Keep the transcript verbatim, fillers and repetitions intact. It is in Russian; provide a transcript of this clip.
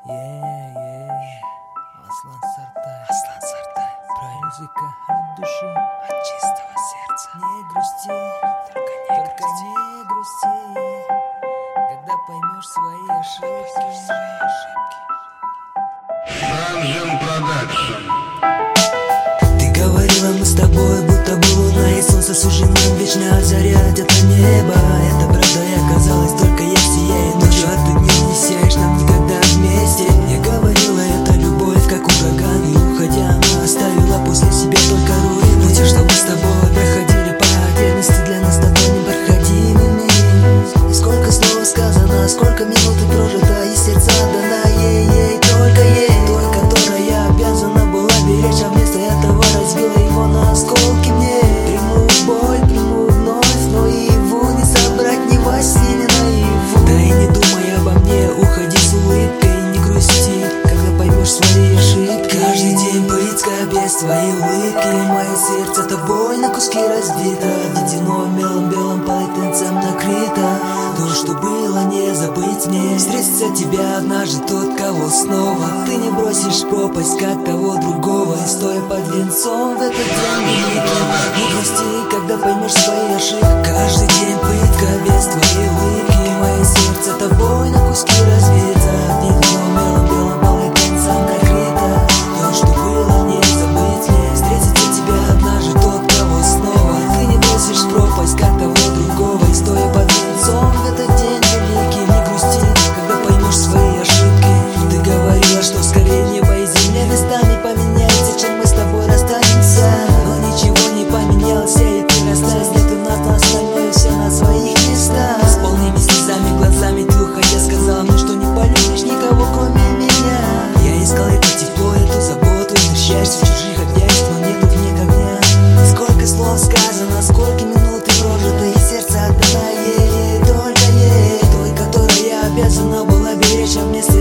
Yeah, Аслан Сартай. Аслан Сартай. Правильно. Музыка от души, от чистого сердца. Не грусти, только не только грусти. не грусти, когда поймешь свои ошибки. Свои ошибки. Dungeon Production. Ты говорила, мы с тобой будто бы луна и солнце суждено вечно озарять это небо. Это правда, и оказалось, только я сияю ночью, а ты днем не сияешь нам никогда вместе. Я говорила, это любовь, как ураган, и уходя она оставила после себя только руины. Пути, что мы с тобой проходили по отдельности, для нас с тобой непроходимыми. И сколько слов сказано, сколько минут и прожито, и сердца отдана ей, ей, только ей, той, которая обязана была беречь, а вместо этого разбила его на осколки мне. Приму боль, приму вновь, но и его не собрать ни во сне, ни наяву. Да и не думай обо мне, уходи с улыбкой, не грусти, когда поймешь свои ошибки. Каждый день пытка без твоей улыбки, мое сердце тобой на куски разбито, ведено белым-белым полотенцем накрыто. То, что было, не забыть мне. Встретится тебя однажды тот, кого снова ты не бросишь в пропасть, как того другого. И стоя под венцом в этот день не грусти, когда поймешь свои ошибки. Каждый день пытка без твоей улыбки, мое сердце тобой на куски разбито, ведено белым-белым полотенцем накрыто. То, что было, не забыть мне. Встретится тебя однажды тот, кого снова ты не бросишь в пропасть, как того другого. И стоя под венцом в этот день великий, не грусти, когда поймешь свои ошибки. Ты говорила, что скорее небо и земля местами поменяется, чем мы с тобой расстанемся. Но ничего не поменялось, и ты расстались, нет у нас, но остальное все на своих местах. С полными слезами, глазами ты уходя сказала мне, что не полюбишь никого, кроме меня. Я искал это тепло, эту заботу, это счастье в чужих объятиях, но нету в них огня. Сколько слов сказано, сколько минут и прожито, и сердце отдано ей, только ей, той, которая обязана была беречь, а вместо